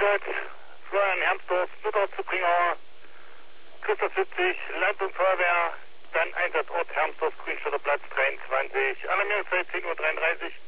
Stuttgart, Florian Hermsdorf, Zubringer, Christoph 70, Leitung Feuerwehr, dann Einsatzort Hermsdorf, Grünstädter Platz 23, Alarmierungszeit 10:33 Uhr.